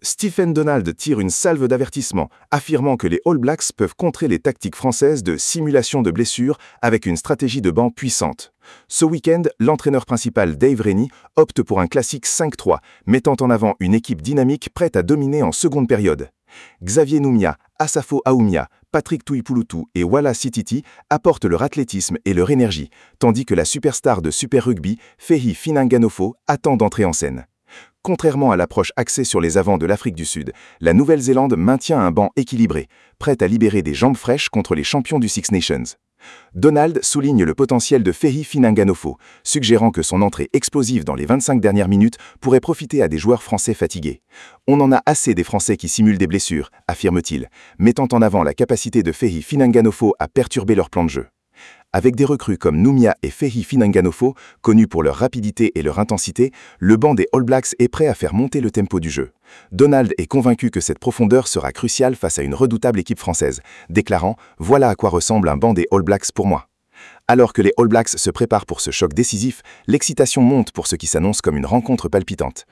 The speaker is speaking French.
Stephen Donald tire une salve d'avertissement, affirmant que les All Blacks peuvent contrer les tactiques françaises de simulation de blessures avec une stratégie de banc puissante. Ce week-end, l'entraîneur principal Dave Rennie opte pour un classique 5-3, mettant en avant une équipe dynamique prête à dominer en seconde période. Xavier Noumia, Asafo Aoumia, Patrick Tuipulotu et Wala Sititi apportent leur athlétisme et leur énergie, tandis que la superstar de Super Rugby, Fehi Finanganofo, attend d'entrer en scène. Contrairement à l'approche axée sur les avants de l'Afrique du Sud, la Nouvelle-Zélande maintient un banc équilibré, prêt à libérer des jambes fraîches contre les champions du Six Nations. Donald souligne le potentiel de Fehi Finanganofo, suggérant que son entrée explosive dans les 25 dernières minutes pourrait profiter à des joueurs français fatigués. On en a assez des Français qui simulent des blessures, affirme-t-il, mettant en avant la capacité de Fehi Finanganofo à perturber leur plan de jeu. Avec des recrues comme Noumia et Fehi Finanganofo, connus pour leur rapidité et leur intensité, le banc des All Blacks est prêt à faire monter le tempo du jeu. Donald est convaincu que cette profondeur sera cruciale face à une redoutable équipe française, déclarant « Voilà à quoi ressemble un banc des All Blacks pour moi ». Alors que les All Blacks se préparent pour ce choc décisif, l'excitation monte pour ce qui s'annonce comme une rencontre palpitante.